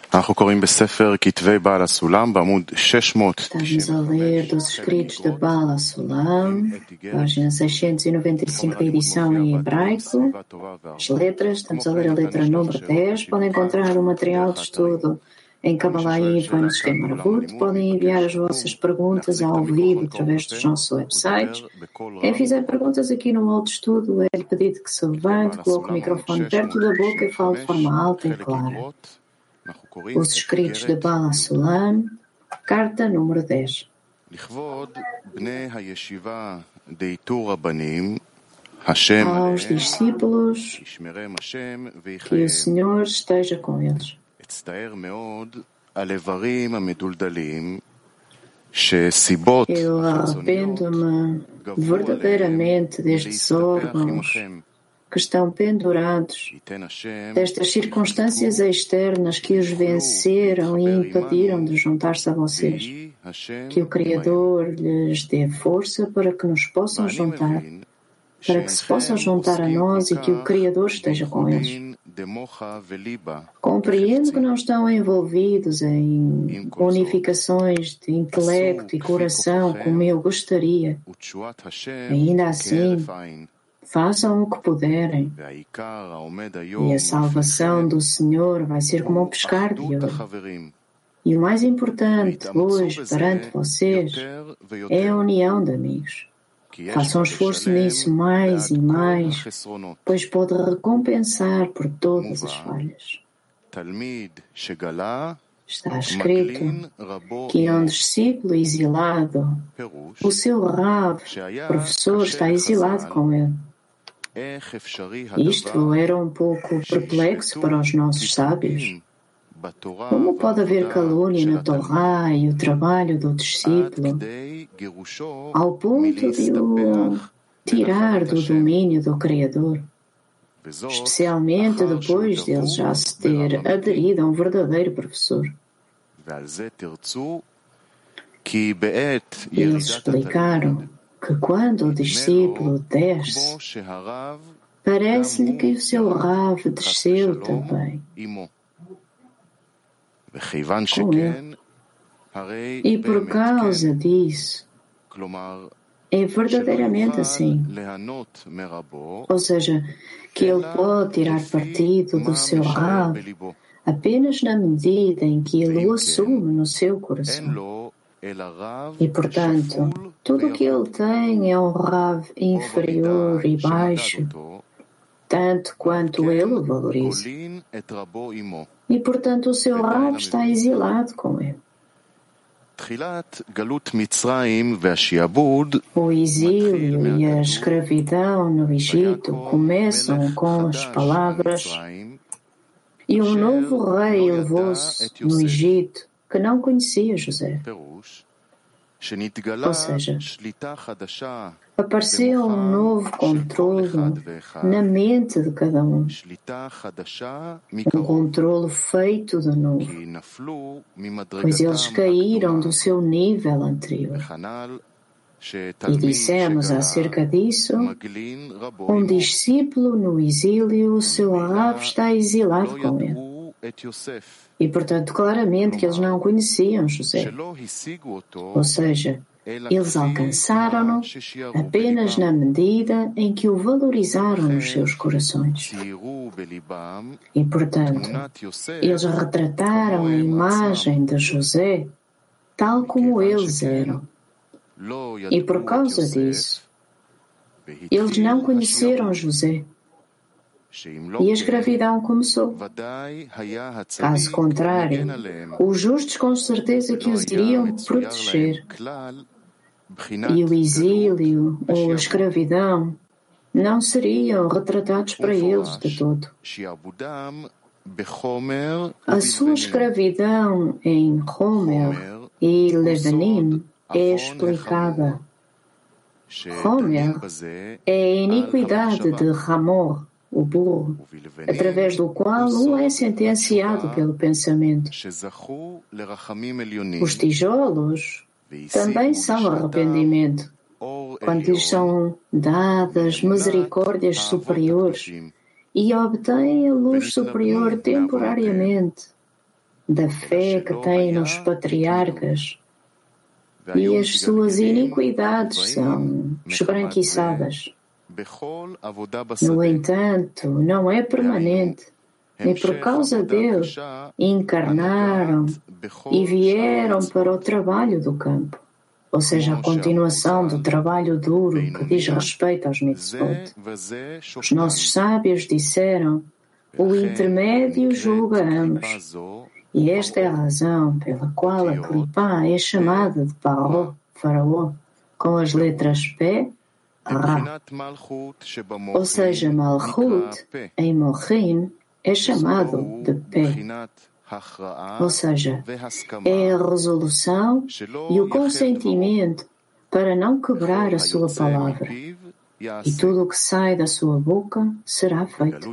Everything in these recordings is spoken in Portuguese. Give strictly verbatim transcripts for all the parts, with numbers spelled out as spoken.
Estamos a ler dos escritos de Baal HaSulam, página seiscentos e noventa e cinco da edição em hebraico. As letras, estamos a ler a letra número dez. Podem encontrar o material de estudo em Kabbalah Info e no Esquema Maravut. Podem enviar as vossas perguntas ao vivo através dos nossos websites. Quem fizer perguntas aqui no modo de estudo, é-lhe pedido que se levante, coloque o microfone perto da boca e fale de forma alta e clara. Os escritos de Baal HaSulam, carta número dez. Aos discípulos, que o Senhor esteja com eles. Eu arrependo-me verdadeiramente destes órgãos que estão pendurados, destas circunstâncias externas que os venceram e impediram de juntar-se a vocês. Que o Criador lhes dê força para que nos possam juntar, para que se possam juntar a nós e que o Criador esteja com eles. Compreendo que não estão envolvidos em unificações de intelecto e coração como eu gostaria. Ainda assim, façam o que puderem, e a salvação do Senhor vai ser como um pescar de ouro. E o mais importante hoje perante vocês é a união de amigos. Façam esforço nisso mais e mais, pois pode recompensar por todas as falhas. Está escrito que um discípulo exilado, o seu Rav, professor, está exilado com ele. Isto era um pouco perplexo para os nossos sábios. Como pode haver calúnia na Torá e o trabalho do discípulo ao ponto de o tirar do domínio do Criador, especialmente depois de ele já se ter aderido a um verdadeiro professor? Eles explicaram que quando o discípulo desce, parece-lhe que o seu Rav desceu também com ele. E por causa disso, é verdadeiramente assim. Ou seja, que ele pode tirar partido do seu Rav apenas na medida em que ele o assume no seu coração. E, portanto, tudo o que ele tem é um Rav inferior e baixo, tanto quanto ele o valoriza. E, portanto, o seu Rav está exilado com ele. O exílio e a escravidão no Egito começam com as palavras: e um novo rei elevou-se no Egito que não conhecia José. Ou seja, apareceu um novo controle na mente de cada um. Um controle feito de novo, pois eles caíram do seu nível anterior. E dissemos acerca disso: um discípulo no exílio, o seu Rav está exilado com ele. E, portanto, claramente que eles não conheciam José. Ou seja, eles alcançaram-no apenas na medida em que o valorizaram nos seus corações. E, portanto, eles retrataram a imagem de José tal como eles eram. E por causa disso, eles não conheceram José. E a escravidão começou. Caso contrário, os justos com certeza que os iriam proteger. E o exílio ou a escravidão não seriam retratados para eles de todo. A sua escravidão em Homer e Levanim é explicada. Homer é a iniquidade de Hamor, o burro, através do qual um é sentenciado pelo pensamento. Os tijolos também são arrependimento, quando lhes são dadas misericórdias superiores e obtêm a luz superior temporariamente. da fé que têm nos patriarcas, e as suas iniquidades são esbranquiçadas. No entanto, não é permanente, e por causa dele encarnaram e vieram para o trabalho do campo, ou seja, a continuação do trabalho duro que diz respeito aos mitzvot. Os nossos sábios disseram: o intermédio julga ambos. E esta é a razão pela qual a Clipá é chamada de Paro, Faraó, com as letras P, Ra. Ou seja, Malchut, em Mohin, é chamado de P. Ou seja, é a resolução e o consentimento para não quebrar a sua palavra. E tudo o que sai da sua boca será feito.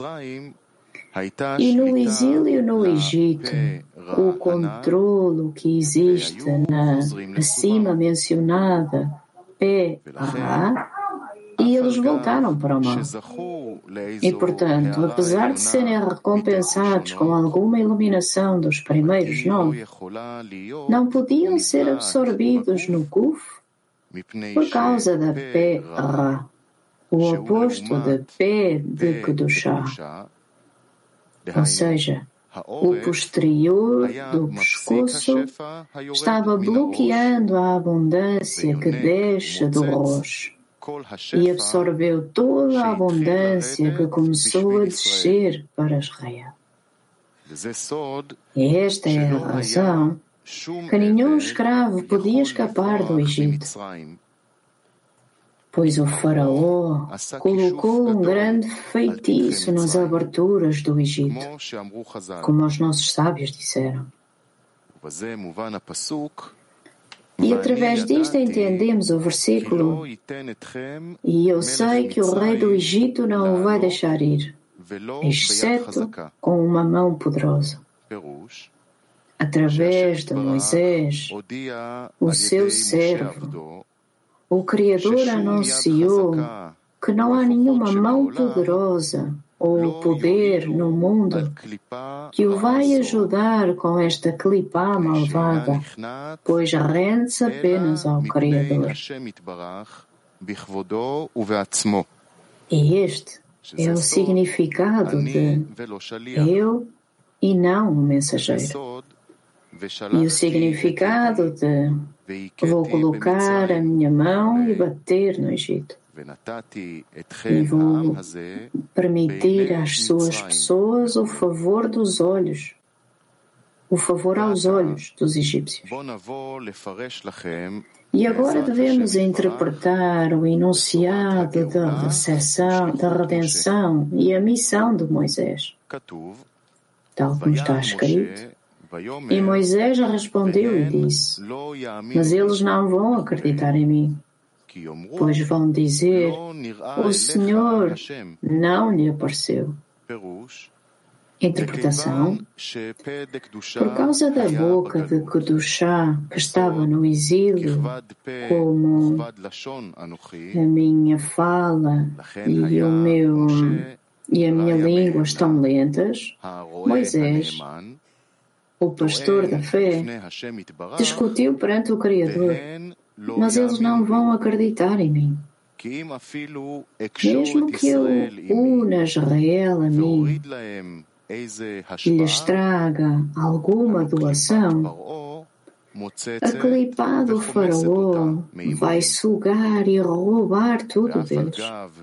E no exílio no Egito, o controlo que existe na acima mencionada P, Ra, e eles voltaram para o mal. E, portanto, apesar de serem recompensados com alguma iluminação dos primeiros nove, não podiam ser absorvidos no Kuf por causa da P, Ra, o oposto da P de Kedushá. Ou seja, o posterior do pescoço estava bloqueando a abundância que desce do Rosh e absorveu toda a abundância que começou a descer para Israel. E esta é a razão que nenhum escravo podia escapar do Egito, pois o faraó colocou um grande feitiço nas aberturas do Egito, como os nossos sábios disseram. E através disto entendemos o versículo: e eu sei que o rei do Egito não o vai deixar ir, exceto com uma mão poderosa. Através de Moisés, o seu servo, o Criador anunciou que não há nenhuma mão poderosa ou poder no mundo que o vai ajudar com esta clipá malvada, pois rende-se apenas ao Criador. E este é o significado de eu e não o mensageiro. E o significado de vou colocar a minha mão e bater no Egito. E vou permitir às suas pessoas o favor dos olhos, o favor aos olhos dos egípcios. E agora devemos interpretar o enunciado da recepção, da redenção e a missão de Moisés, tal como está escrito. E Moisés respondeu e disse: mas eles não vão acreditar em mim, pois vão dizer: o Senhor não lhe apareceu. Interpretação: por causa da boca de Kedushá que estava no exílio, como a minha fala e, o meu, e a minha língua estão lentas, Moisés, o pastor da fé, discutiu perante o Criador: mas eles não vão acreditar em mim. Mesmo que eu una Israel a mim e lhes traga alguma doação, a clipá do faraó vai sugar e roubar tudo deles.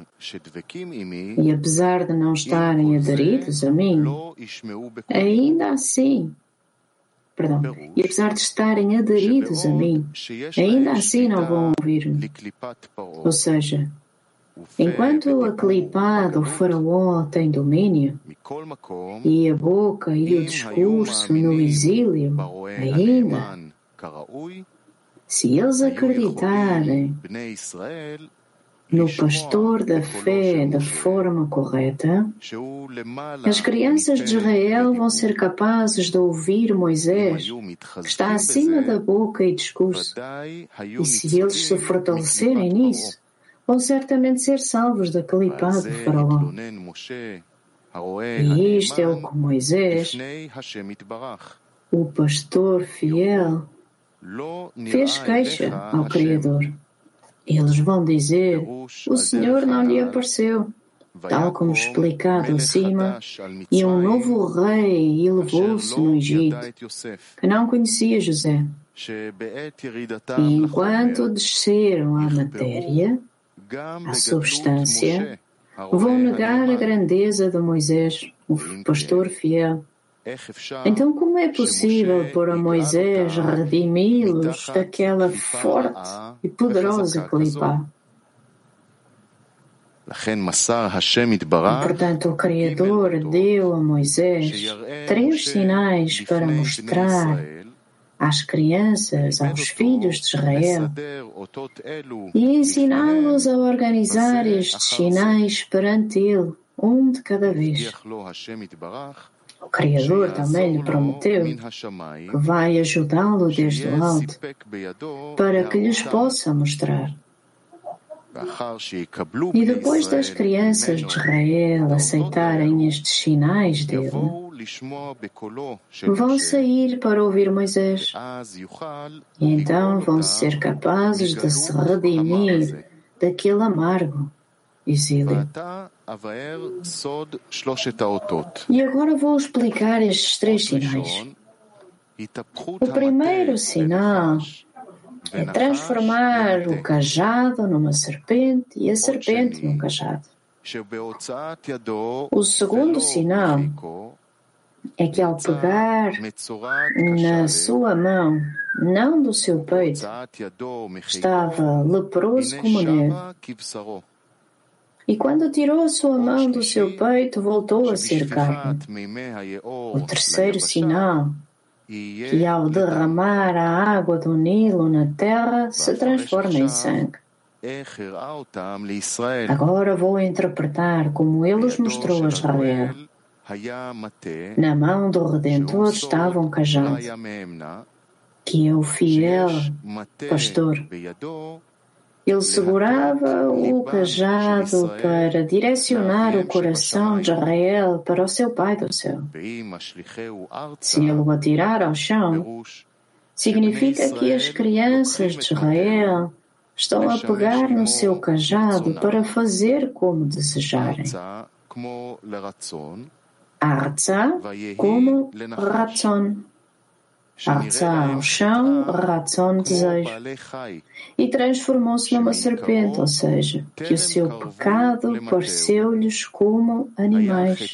E apesar de não estarem aderidos a mim, ainda assim, perdão, e apesar de estarem aderidos a mim, ainda assim não vão ouvir-me. Ou seja, enquanto a clipá do faraó tem domínio, e a boca e o discurso no exílio ainda, se eles acreditarem no pastor da fé da forma correta, as crianças de Israel vão ser capazes de ouvir Moisés, que está acima da boca e discurso. E se eles se fortalecerem nisso, vão certamente ser salvos da clipá do faraó. E isto é o que Moisés, o pastor fiel, fez queixa ao Criador. Eles vão dizer, o Senhor não lhe apareceu, tal como explicado acima, e um novo rei elevou-se no Egito, que não conhecia José. E enquanto desceram à matéria, à substância, vão negar a grandeza de Moisés, o pastor fiel. Então, como é possível para Moisés redimi-los daquela forte e poderosa clipá? E, portanto, o Criador deu a Moisés três sinais para mostrar às crianças, aos filhos de Israel, e ensiná-los a organizar estes sinais perante Ele, um de cada vez. O Criador também lhe prometeu que vai ajudá-lo desde o alto para que lhes possa mostrar. E depois das crianças de Israel aceitarem estes sinais dele, vão sair para ouvir Moisés. E então vão ser capazes de se redimir daquele amargo exílio. E agora vou explicar estes três sinais. O primeiro sinal é transformar o cajado numa serpente e a serpente num cajado. O segundo sinal é que ao pegar na sua mão, não do seu peito, estava leproso como neve. E quando tirou a sua mão do seu peito, voltou a ser carne. O terceiro sinal, que ao derramar a água do Nilo na terra, se transforma em sangue. Agora vou interpretar como ele os mostrou a Israel. Na mão do Redentor estava um cajado, que é o fiel pastor. Ele segurava o cajado para direcionar o coração de Israel para o seu Pai do céu. Se ele o atirar ao chão, significa que as crianças de Israel estão a pegar no seu cajado para fazer como desejarem. Arza como Ratzon. Arza ao chão, Ratzon desejo. E transformou-se numa serpente, ou seja, que o seu pecado pareceu-lhes como animais.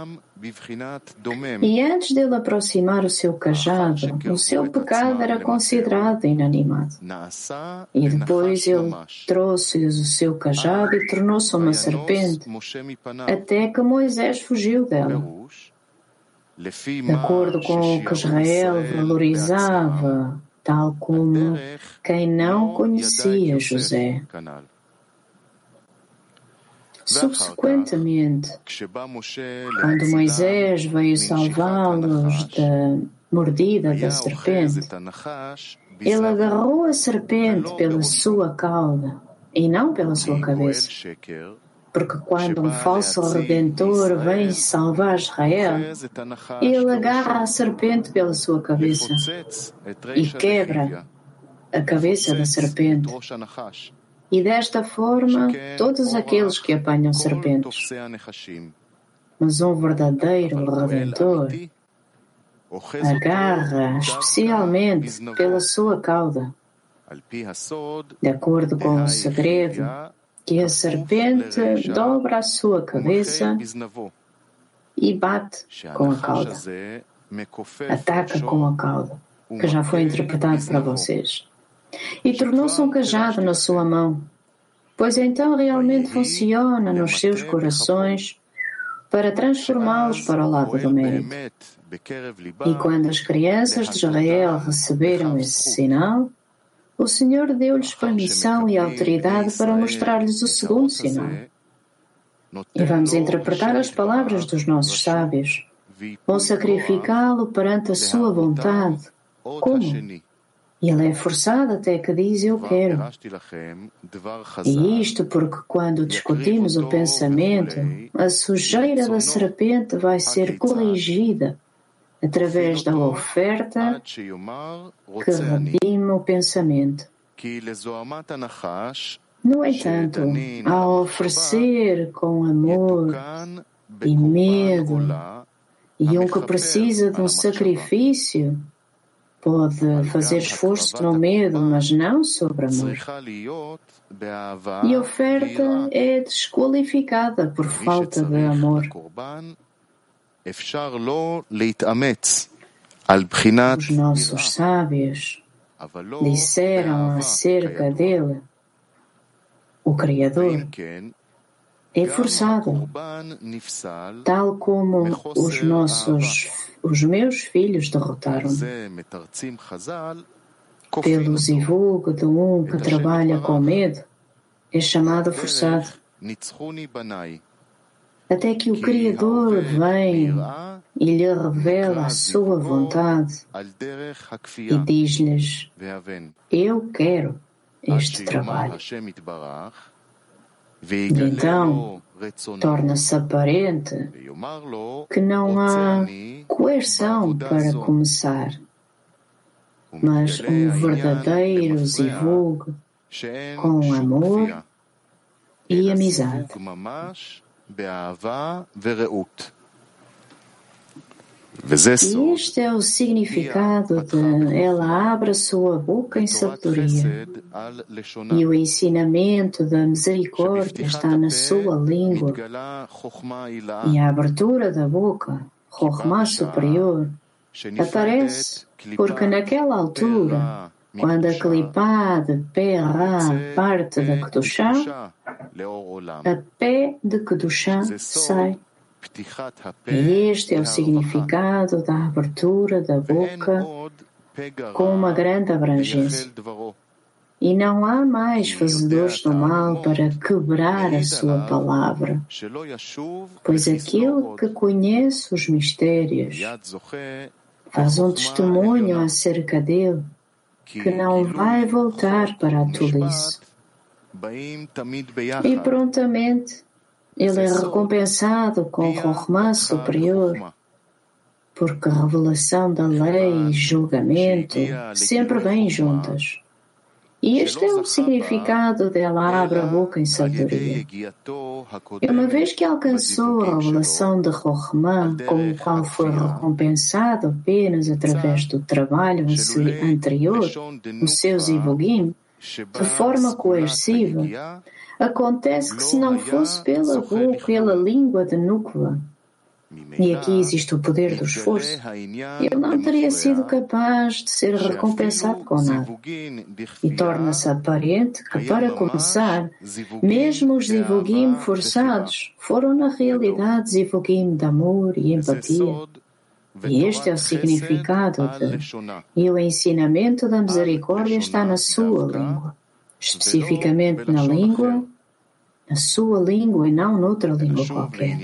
E antes dele aproximar o seu cajado, o seu pecado era considerado inanimado. E depois ele trouxe-lhes o seu cajado e tornou-se uma serpente, até que Moisés fugiu dela. De acordo com o que Israel valorizava, tal como quem não conhecia José. Subsequentemente, quando Moisés veio salvá-los da mordida da serpente, ele agarrou a serpente pela sua cauda e não pela sua cabeça. Porque quando um falso redentor vem salvar Israel, ele agarra a serpente pela sua cabeça e quebra a cabeça da serpente. E desta forma, todos aqueles que apanham serpentes. Mas um verdadeiro redentor agarra especialmente pela sua cauda. De acordo com o segredo, que a serpente dobra a sua cabeça e bate com a cauda. Ataca com a cauda, que já foi interpretado para vocês. E tornou-se um cajado na sua mão, pois então realmente funciona nos seus corações para transformá-los para o lado do mérito. E quando as crianças de Israel receberam esse sinal, o Senhor deu-lhes permissão e autoridade para mostrar-lhes o segundo sinal. E vamos interpretar as palavras dos nossos sábios. Vão sacrificá-lo perante a sua vontade. Como? Ele é forçado até que diz eu quero. E isto porque quando discutimos o pensamento, a sujeira da serpente vai ser corrigida através da oferta que redime o pensamento. No entanto, ao oferecer com amor e medo, e um que precisa de um sacrifício, pode fazer esforço no medo, mas não sobre amor. E a oferta é desqualificada por falta de amor. Os nossos sábios disseram acerca dele, o Criador, é forçado, tal como os nossos, os meus filhos derrotaram-me. Pelo zivug de um que trabalha com medo, é chamado forçado. Até que o Criador vem e lhe revela a sua vontade e diz-lhes, eu quero este trabalho. E então torna-se aparente que não há coerção para começar, mas um verdadeiro zivug com amor e amizade. E este é o significado de ela abre a sua boca em sabedoria. E o ensinamento da misericórdia está na sua língua. E a abertura da boca, Chokhmah superior, aparece porque naquela altura, quando a clipá de pé Ra parte da Kedushá, a pé de Kedushá sai. E este é o significado da abertura da boca com uma grande abrangência. E não há mais fazedores do mal para quebrar a sua palavra, pois aquele que conhece os mistérios faz um testemunho acerca dele, que não vai voltar para a tolice. E prontamente ele é recompensado com Chokhmah superior, porque a revelação da lei e julgamento sempre vêm juntas. E este é o significado dela abre a boca em sabedoria. E uma vez que alcançou a revelação de Chokhmah, com o qual foi recompensado apenas através do trabalho anterior, os seus zivugim, de forma coerciva, acontece que se não fosse pela boca, pela língua de Nukva, e aqui existe o poder do esforço, ele não teria sido capaz de ser recompensado com nada. E torna-se aparente que, para começar, mesmo os zivugim forçados foram na realidade zivugim de amor e empatia. E este é o significado de... E o ensinamento da misericórdia está na sua língua. Especificamente na língua, na sua língua e não noutra língua qualquer.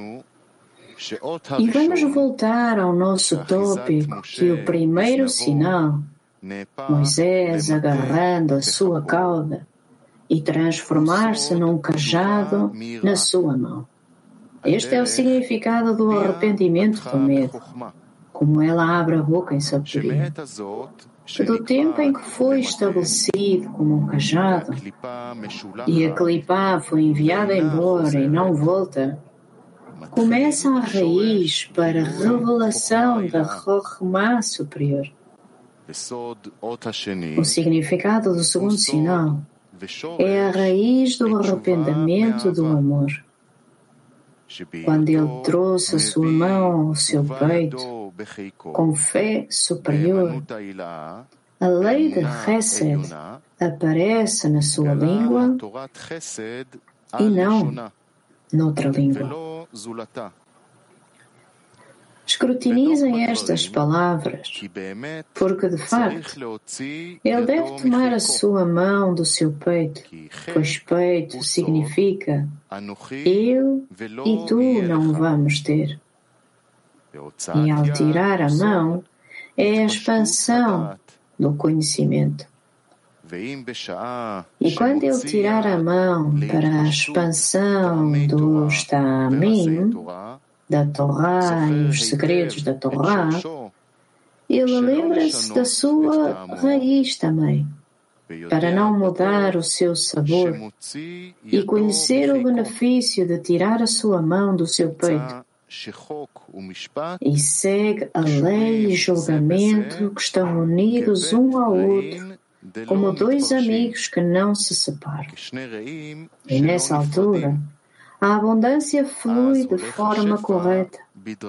E vamos voltar ao nosso tópico que o primeiro sinal, Moisés agarrando a sua cauda e transformar-se num cajado na sua mão. Este é o significado do arrependimento do medo, como ela abre a boca em sabedoria. Do tempo em que foi estabelecido como um cajado e a clipá foi enviada embora e não volta, começa a raiz para a revelação da Chokhmah superior. O significado do segundo sinal é a raiz do arrependimento do amor. Quando ele trouxe a sua mão ao seu peito, com fé superior, a lei de Chesed aparece na sua língua e não noutra língua. Escrutinizem estas palavras, porque, de facto, ele deve tomar a sua mão do seu peito, pois peito significa eu e tu não vamos ter. E ao tirar a mão, é a expansão do conhecimento. E quando ele tirar a mão para a expansão do Shtamim, da Torá e os segredos da Torá, ele lembra-se da sua raiz também, para não mudar o seu sabor e conhecer o benefício de tirar a sua mão do seu peito. E segue a lei e julgamento que estão unidos um ao outro, como dois amigos que não se separam. E nessa altura, a abundância flui de forma correta.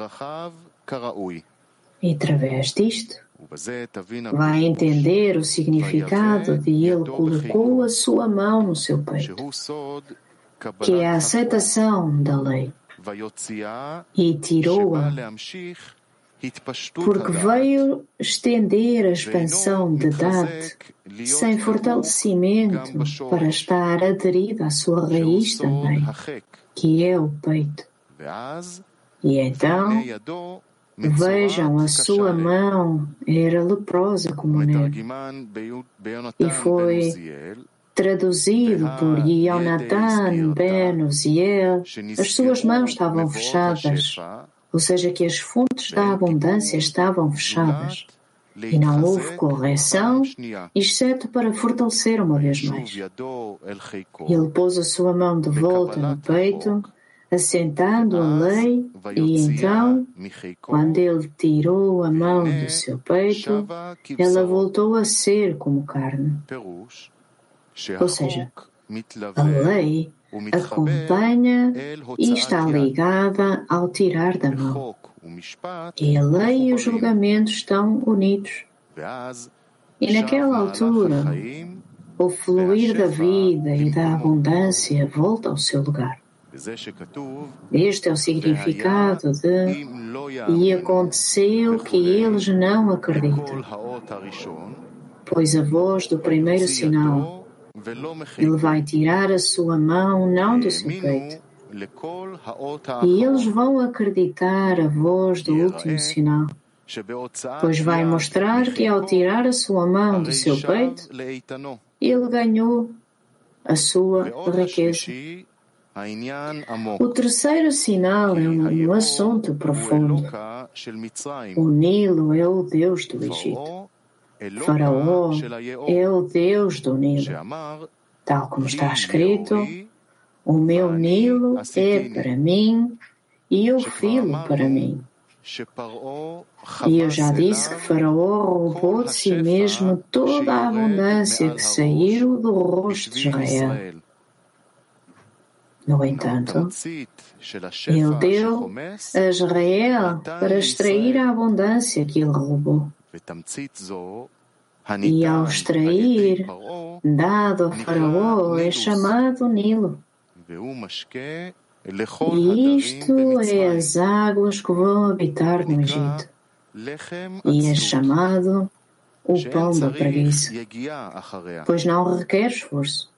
E através disto, vai entender o significado de ele colocou a sua mão no seu peito, que é a aceitação da lei, e tirou-a, porque veio estender a expansão de Dhat sem fortalecimento para estar aderida à sua raiz também, que é o peito. E então, vejam, a sua mão era leprosa como neve, e foi traduzido por Yonatan ben Uziel, as suas mãos estavam fechadas, ou seja, que as fontes da abundância estavam fechadas, e não houve correção, exceto para fortalecer uma vez mais. Ele pôs a sua mão de volta no peito, assentando a lei, e então, quando ele tirou a mão do seu peito, ela voltou a ser como carne. Ou seja, a lei acompanha e está ligada ao tirar da mão. E a lei e o julgamento estão unidos. E naquela altura, o fluir da vida e da abundância volta ao seu lugar. Este é o significado de e aconteceu que eles não acreditam, pois a voz do primeiro sinal, ele vai tirar a sua mão não do seu peito, e eles vão acreditar a voz do último sinal, pois vai mostrar que ao tirar a sua mão do seu peito, ele ganhou a sua riqueza. O terceiro sinal é um assunto profundo. O Nilo é o Deus do Egito. Faraó é o Deus do Nilo. Tal como está escrito, o meu Nilo é para mim e o filo para mim. E eu já disse que Faraó roubou de si mesmo toda a abundância que saiu do rosto de Israel. No entanto, ele deu a Israel para extrair a abundância que ele roubou. E ao extrair, dado a Faraó, é chamado Nilo. E isto é as águas que vão habitar no Egito. E é chamado o pão da preguiça, pois não requer esforço.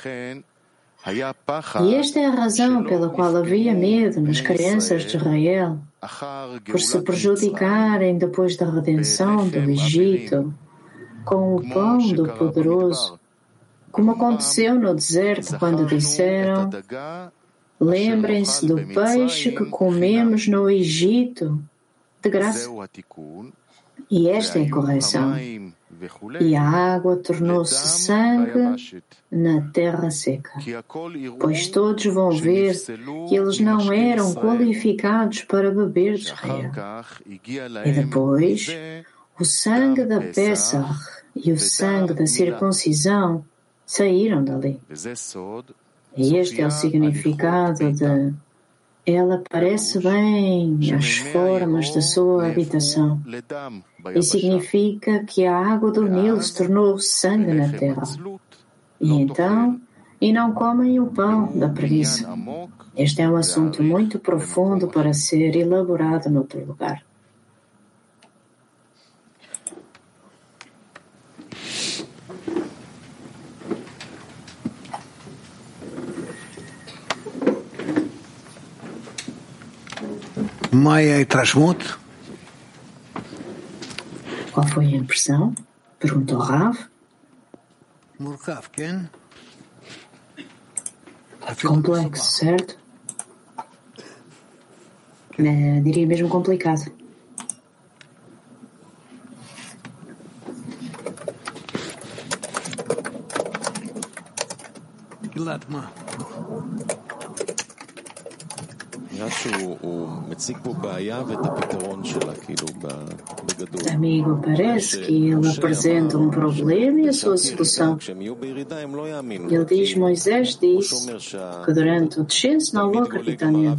E esta é a razão pela qual havia medo nas crianças de Israel, por se prejudicarem depois da redenção do Egito, com o pão do poderoso, como aconteceu no deserto quando disseram: lembrem-se do peixe que comemos no Egito, de graça. E esta é a correção. E a água tornou-se sangue na terra seca, pois todos vão ver que eles não eram qualificados para beber de Israel. E depois, o sangue da Pessah e o sangue da circuncisão saíram dali. E este é o significado de ela parece bem as formas da sua habitação, e significa que a água do Nilo se tornou sangue na terra. E então, e não comem o pão da preguiça. Este é um assunto muito profundo para ser elaborado noutro lugar. Qual foi a impressão? Perguntou Rav. Complexo, certo? É, diria mesmo complicado. Amigo, parece que ele apresenta um problema e a sua solução. Ele diz, Moisés disse que durante o descenso não vou acreditar nele.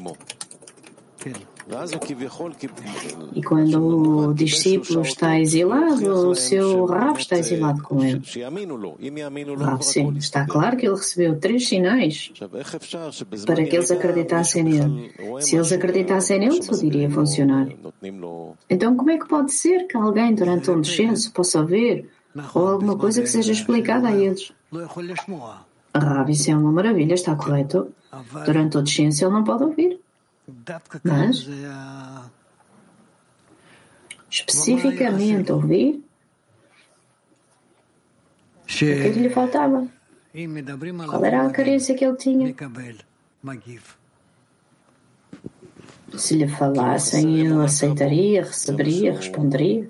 E quando o discípulo está exilado, o seu Rav está exilado com ele. Rav, sim, está claro que ele recebeu três sinais para que eles acreditassem nele. Se eles acreditassem nele, tudo iria funcionar. Então, como é que pode ser que alguém durante um descenso possa ver ou alguma coisa que seja explicada a eles? Rav, isso é uma maravilha, está correto. Durante o descenso ele não pode ouvir. Mas, especificamente ouvir, o que é que lhe faltava? Qual era a carência que ele tinha? Se lhe falassem, ele aceitaria, receberia, responderia?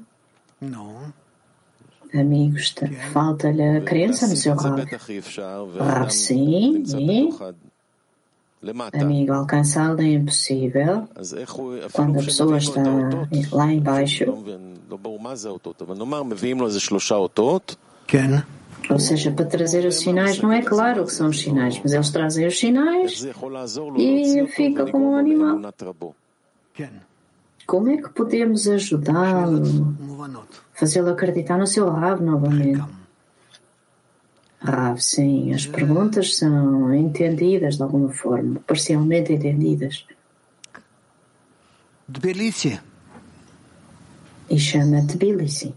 Amigos, falta-lhe a crença no seu Rav. Rav, sim, e... Amigo, alcançá-lo é impossível quando a pessoa está lá embaixo. Ou seja, para trazer os sinais, não é claro o que são os sinais, mas eles trazem os sinais e fica como um animal. Como é que podemos ajudá-lo, fazê-lo acreditar no seu Rav novamente? Rav, sim, as perguntas são entendidas de alguma forma, parcialmente entendidas. Tbilisi. E chama Tbilisi.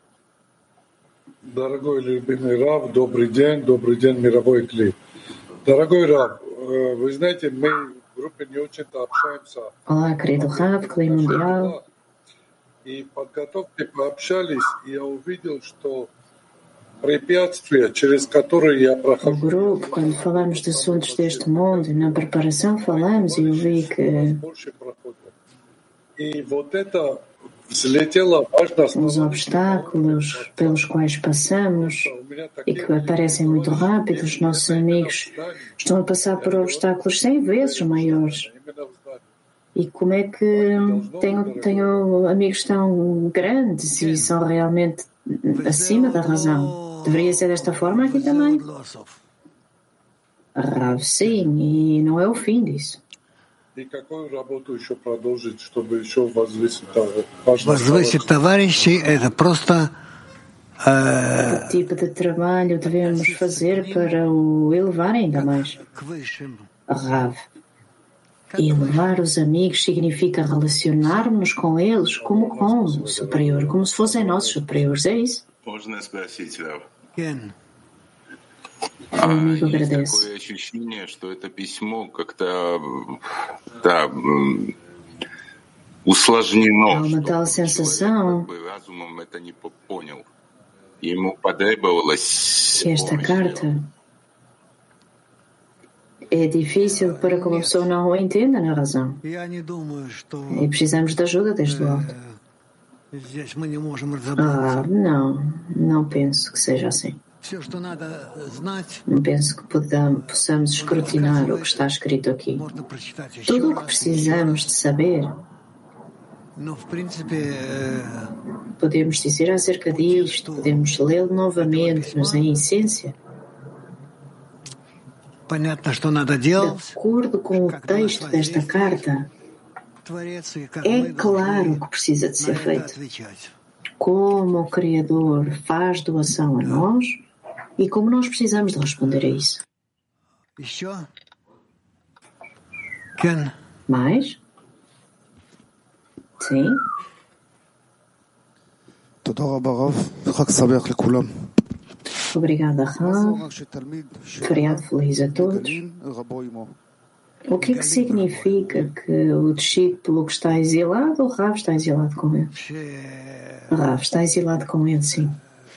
Дорогой любимый Рав, добрый день, добрый день, мировой клип. Дорогой Рав, вы знаете, мы в группе не очень-то общаемся. Olá, querido Rav, Clima Mundial. И в подготовке пообщались, и я увидел, что препятствия, через которые я прохожу. O grupo, quando falamos de assuntos deste mundo, na preparação falamos e eu vi que И вот это взлетело важно. os obstáculos pelos quais passamos e que aparecem muito rápido, os nossos amigos estão a passar por obstáculos cem vezes maiores. E como é que tenho, tenho amigos tão grandes e são realmente acima da razão? Deveria ser desta forma aqui também? Rav, sim, e não é o fim disso. И какую работу еще продолжить, чтобы еще возвысить важность? Возвысить товарищей — это просто... Que tipo de trabalho devemos fazer para o elevar ainda mais? Rav, elevar os amigos significa relacionar-nos com eles como com o superior, como se fossem nossos superiores, é isso? Можно спросить, Рав? O amigo Есть agradece. такое ощущение, что это письмо как-то да, усложнено, Há uma tal что sensação человек как бы разумом это не понял. Ему потребовалось que esta помощь. carta é difícil para que uma pessoa não o entenda na razão. E precisamos de ajuda desde o alto. Ah, não, não penso que seja assim. Não penso que podamos, possamos escrutinar o que está escrito aqui. Tudo o que precisamos de saber, podemos dizer acerca disto, podemos lê-lo novamente, mas em essência, de acordo com o texto desta carta, é claro o que precisa de ser feito. Como o Criador faz doação a nós e como nós precisamos de responder a isso. Mais? Sim? Obrigada, Rav. Feriado feliz a todos. O que é que significa que o discípulo que está exilado, o Rav está exilado com ele? O Rav está exilado com ele, sim.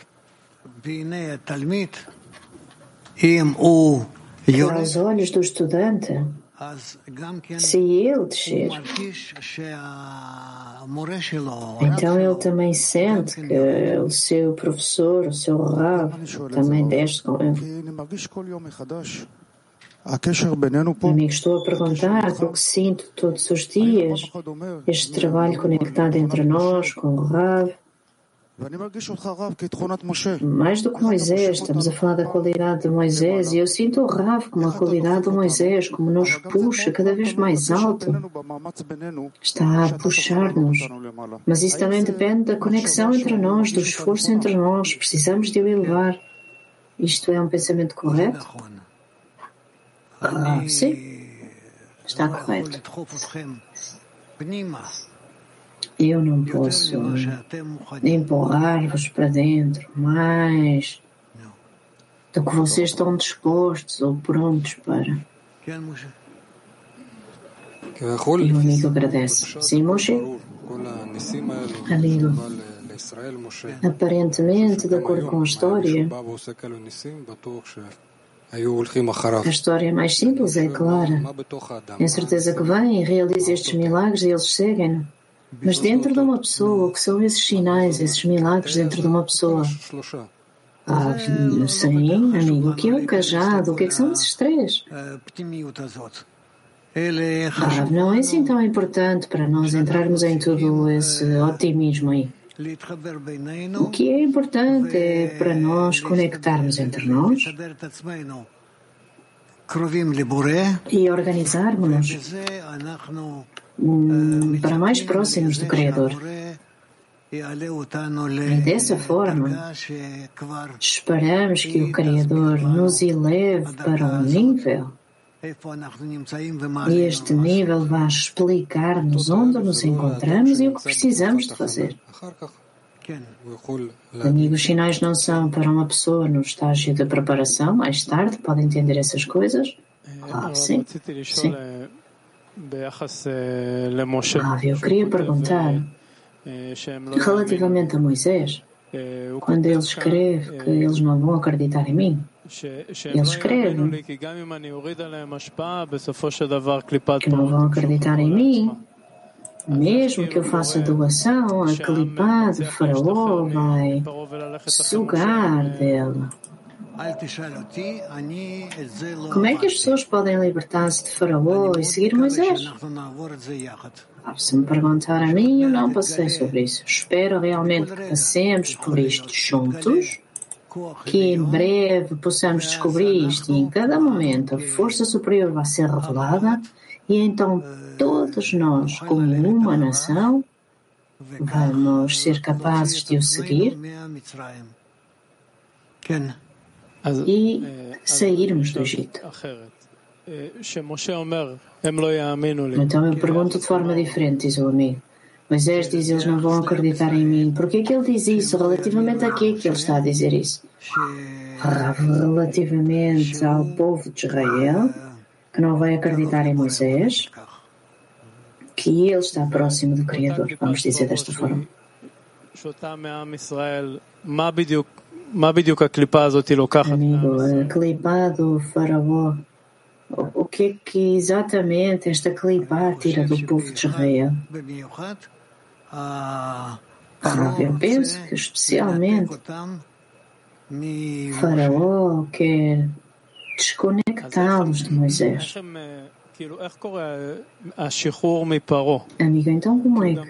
aos olhos do estudante, se ele descer, então ele também sente que o seu professor, o seu Rav, também desce com ele. Amigo, estou a perguntar porque sinto todos os dias este trabalho conectado entre nós, com o Rav. Mais do que Moisés, estamos a falar da qualidade de Moisés, e eu sinto o Rav como a qualidade de Moisés, como nos puxa cada vez mais alto, está a puxar-nos. Mas isso também depende da conexão entre nós, do esforço entre nós, precisamos de o elevar. Isto é um pensamento correto? Ah, sim, está correto. Eu não posso empurrar-vos para dentro mais do que vocês estão dispostos ou prontos para. E o amigo agradece. Sim, Moshe? Amigo, aparentemente, de acordo com a história, a história mais simples é clara. Tenho certeza que vem e realiza estes milagres e eles seguem-no. Mas dentro de uma pessoa, o que são esses sinais, esses milagres dentro de uma pessoa? Ah, sim, amigo, o que é um cajado? O que é que são esses três? Ah, não é assim tão importante para nós entrarmos em todo esse otimismo aí. O que é importante é para nós conectarmos entre nós e organizarmos-nos para mais próximos do Criador. E dessa forma, esperamos que o Criador nos eleve para um nível, e este nível vai explicar-nos onde nos encontramos e o que precisamos de fazer. Amigo, os sinais não são para uma pessoa no estágio de preparação, mais tarde pode entender essas coisas? Claro, sim. Sim. Ah, eu queria perguntar, relativamente a Moisés, quando ele escreve que eles não vão acreditar em mim, ele escreve que não vão acreditar em mim, mesmo que eu faça doação, a clipá de Faraó vai sugar dela. Como é que as pessoas podem libertar-se de Faraó e seguir Moisés? Ah, se me perguntar a mim, eu não passei sobre isso. Espero realmente que passemos por isto juntos, que em breve possamos descobrir isto e em cada momento a força superior vai ser revelada e então todos nós, como uma nação, vamos ser capazes de o seguir e sairmos do Egito. Então eu pergunto de forma diferente, diz o amigo. Moisés diz, eles não vão acreditar em mim. Por que é que ele diz isso? Relativamente a quê que ele está a dizer isso? Relativamente ao povo de Israel, que não vai acreditar em Moisés, que ele está próximo do Criador, vamos dizer desta forma. Amigo, a clipá do Faraó, o que é que exatamente esta clipá tira do povo de Israel? Ah, eu penso que especialmente Faraó quer desconectá-los de Moisés. Amigo, então como é que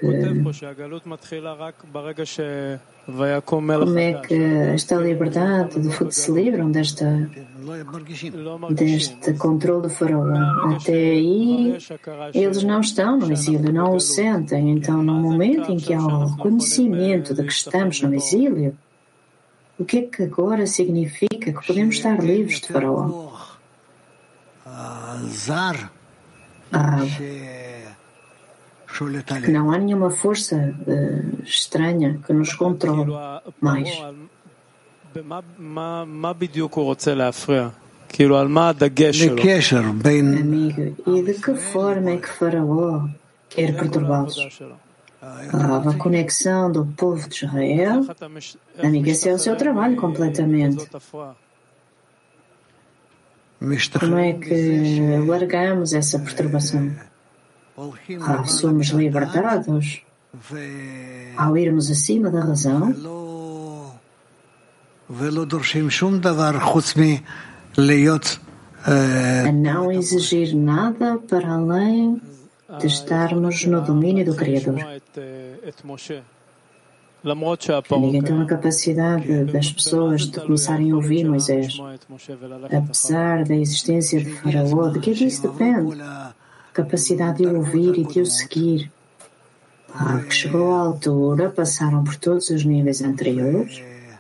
como é que esta liberdade de que se livram desta deste controle do Faraó? Até aí eles não estão no exílio, não o sentem. Então, no momento em que há o reconhecimento de que estamos no exílio, o que é que agora significa que podemos estar livres de Faraó? Ah, que não há nenhuma força uh, estranha que nos controle mais. Amigo, e de que forma é que Faraó quer perturbá-los? A conexão do povo de Israel, amiga, esse é o seu trabalho completamente. Como é que largamos essa perturbação? Ah, somos libertados ao irmos acima da razão a não exigir nada para além de estarmos no domínio do Criador. Amiga, então a capacidade das pessoas de começarem a ouvir Moisés, apesar da existência de Faraó, de que isso depende? A capacidade de o ouvir e de o seguir. Ah, que chegou à altura, passaram por todos os níveis anteriores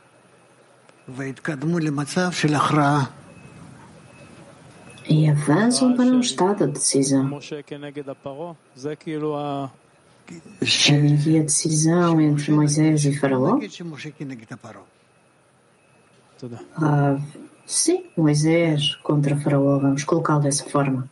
e avançam para um estado de decisão. E a decisão entre Moisés e Faraó? Ah, sim, Moisés contra Faraó, vamos colocá-lo dessa forma.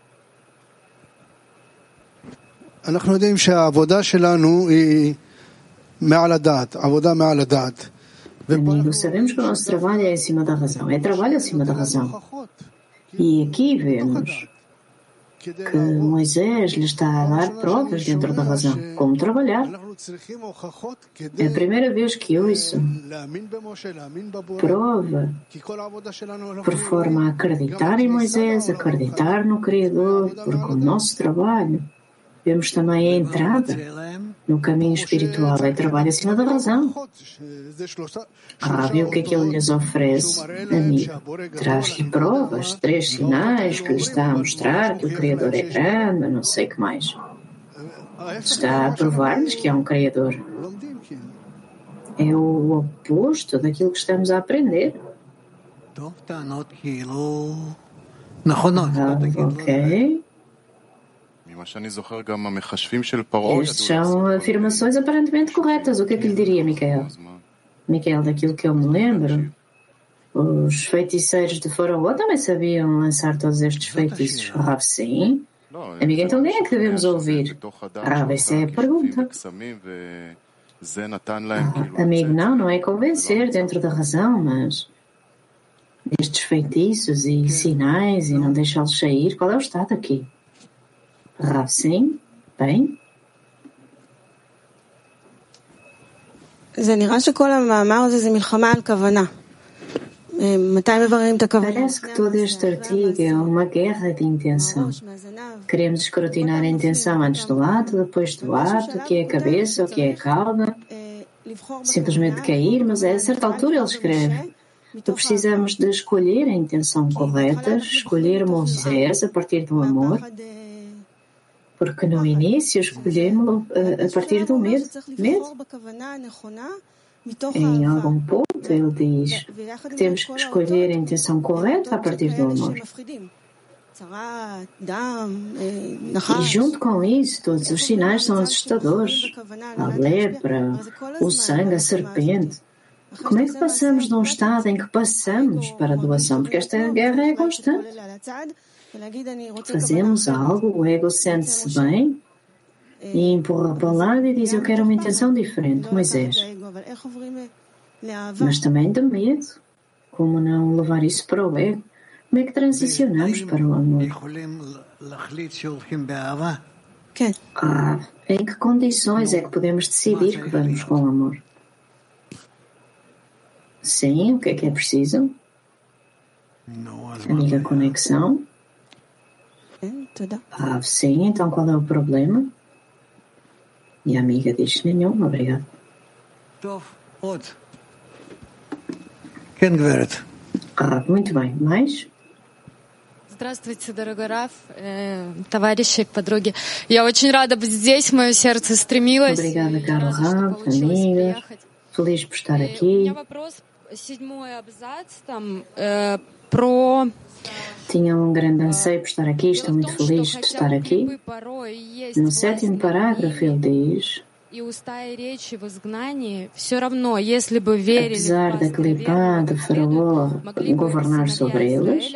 אנחנו יודעים שהעבודה שלנו היא מעל הדעת, עבודה מעל הדעת. Amigos, sabemos que o nosso trabalho é acima da razão, é trabalho acima da razão. E aqui vemos que Moisés lhe está a dar provas dentro da razão, como trabalhar. É a primeira vez que ouço prova por forma a acreditar em Moisés, acreditar no Criador, porque o nosso trabalho, vemos também a entrada no caminho espiritual, é trabalho acima da razão. Ah, vê o que é que ele lhes oferece, amigo. Traz-lhe provas, três sinais que lhe está a mostrar que o Criador é grande, não sei o que mais. Está a provar-lhes que há um Criador. É o oposto daquilo que estamos a aprender. Ah, ok. Estas são afirmações aparentemente corretas. O que é que lhe diria, Micael? Micael, daquilo que eu me lembro, os feiticeiros de Faraó também sabiam lançar todos estes feitiços. Rav, sim. Amiga, então quem é que devemos ouvir? Rav, essa é a pergunta. Ah, amigo, não, não é convencer dentro da razão, mas estes feitiços e sinais e não deixá-los sair, qual é o estado aqui? Rav, sim, bem. Parece que todo este artigo é uma guerra de intenção. Queremos escrutinar a intenção antes do ato, depois do ato, o que é a cabeça, o que é a cauda. Simplesmente cair, mas a certa altura ele escreve. Então precisamos de escolher a intenção correta, escolher Moisés a partir do amor. Porque no início escolhemos a partir do medo. medo. Em algum ponto ele diz que temos que escolher a intenção correta a partir do amor. E junto com isso, todos os sinais são assustadores. A lepra, o sangue, a serpente. Como é que passamos de um estado em que passamos para a doação? Porque esta guerra é constante. Fazemos algo, o ego sente-se bem e empurra para o lado e diz: eu quero uma intenção diferente, Moisés. Mas também de medo. Como não levar isso para o ego? Como é que transicionamos para o amor? Ah, em que condições é que podemos decidir que vamos com o amor? Sim, o que é que é preciso? Amiga, conexão. Ah, sim, então qual é o problema? E a amiga diz: nenhum, obrigado. Ah, muito bem, mais? Здравствуйте, дорогой Раф, э, товарищи, подруги. Я очень рада быть здесь, мое сердце стремилось. Obrigada, caro Rav, amiga. Feliz por estar aqui. У меня вопрос, седьмой абзац, там, э, про... Tinha um grande anseio por estar aqui, estou muito feliz de estar aqui. No sétimo parágrafo ele diz Apesar da clipá de Faraó governar sobre eles,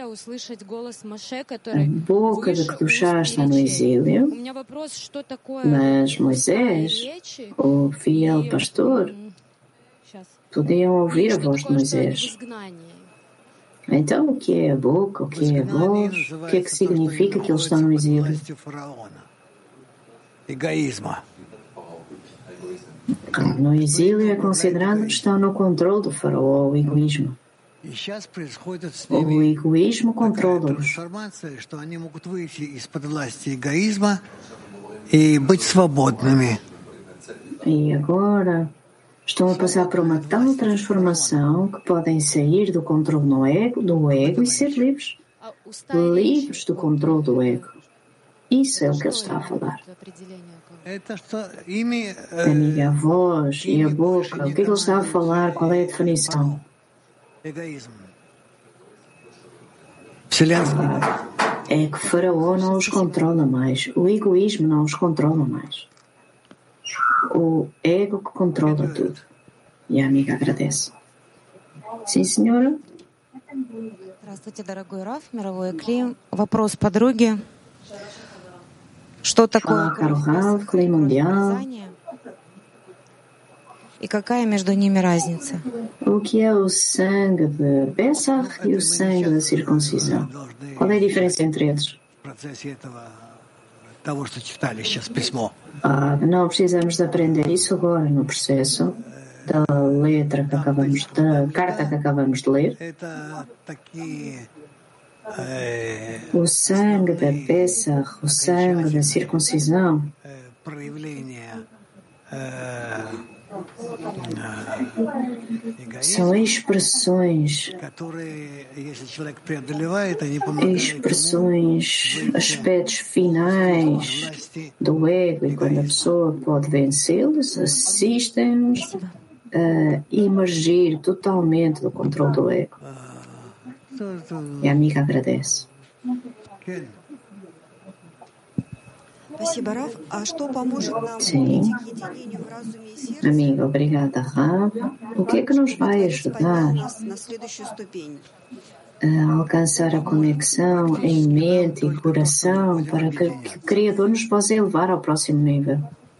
a boca de Kedushá está no exílio, mas Moisés, o fiel pastor, podiam ouvir a voz de Moisés. Então, o que é a boca, o que é a voz, o que é que significa que eles estão no exílio? No exílio é considerado que estão no controle do faraó, o egoísmo. O egoísmo controla-os. E agora estão a passar por uma tal transformação que podem sair do controle no ego, do ego e ser livres. Livres do controle do ego. Isso é o que ele está a falar. Amiga, a voz e a boca, o que é que ele está a falar? Qual é a definição? É que Faraó não os controla mais. O egoísmo não os controla mais. O ego que controla tudo. E a amiga agradece. Sim, senhora? Здравствуйте, дорогой Раф, мировой Кли. Вопрос подруги. Что такое обрезание и какая между ними разница? O que é o sangue de Pesach e o sangue da circuncisão? Qual é a diferença entre eles? Ah, não precisamos de aprender isso agora no processo da letra que acabamos, da carta que acabamos de ler. O sangue da Pesach, o sangue da circuncisão, são expressões, expressões, aspectos finais do ego, e quando a pessoa pode vencê-los, assistem-nos a emergir totalmente do controle do ego. E a amiga agradece. Sim. Amiga, obrigada, Rav. O que é que nos vai ajudar a alcançar a conexão em mente e coração para que, que o Criador nos possa elevar ao próximo nível?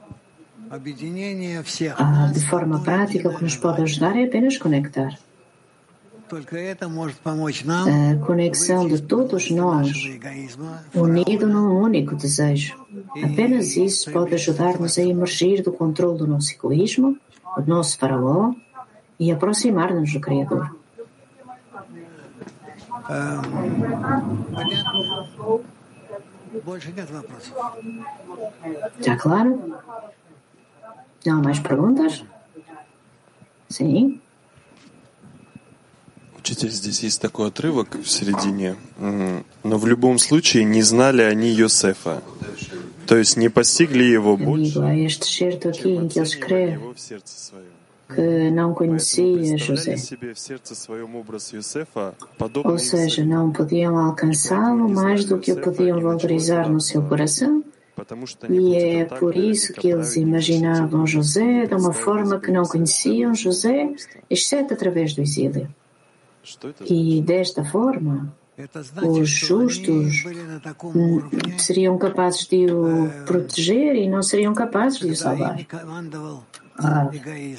Ah, de forma prática, o que nos pode ajudar é apenas conectar. A conexão de todos nós, unido num único desejo. Apenas isso pode ajudar-nos a emergir do controle do nosso egoísmo, do nosso faraó, e aproximar-nos do Criador. Está claro? Não há mais perguntas? Sim. Учитель, здесь есть такой отрывок в середине, но в любом случае не знали они Йосефа, то есть не постигли его больше, чем оценивали его в сердце своем. Que não conhecia José. Ou seja, não podiam alcançá-lo mais do que o podiam valorizar no seu coração, e é por isso que eles imaginavam José de uma forma que não conheciam José, exceto através do exílio. E desta forma, os justos seriam capazes de o proteger e não seriam capazes de o salvar. Ah,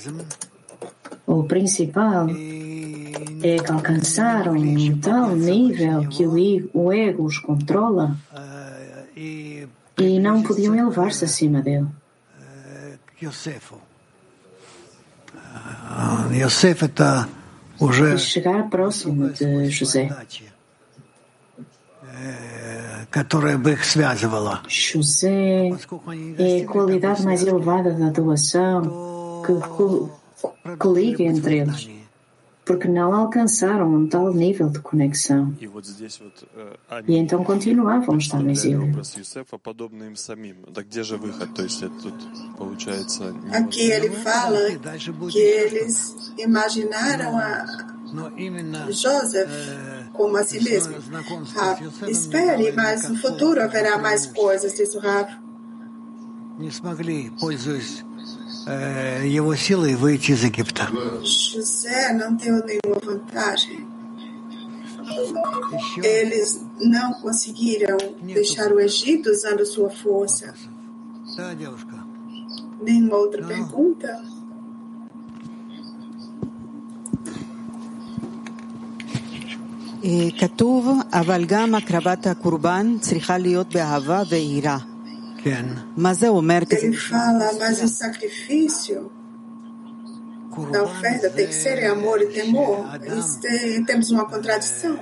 o principal é que alcançaram um tal nível que o ego os controla e não podiam elevar-se acima dele. E chegar próximo de José. José é a qualidade mais elevada da doação que, que, que liga entre eles, porque não alcançaram um tal nível de conexão. E então continuavam a estar no exílio. Aqui ele fala que eles imaginaram a Joseph como a si mesmo. Rav, espere, mas no futuro haverá mais coisas, diz o Rav. его силой выйти из Египта. José não teve nenhuma vantagem. Eles não conseguiram deixar o Egito usando sua força. Nenhuma outra pergunta? כתוב, אבל גם הקרבת הקורבן צריכה להיות באהבה ויראה. מה זה אומר? Ele fala, mas o sacrifício da oferta tem que ser em amor e temor. Tem, temos uma contradição.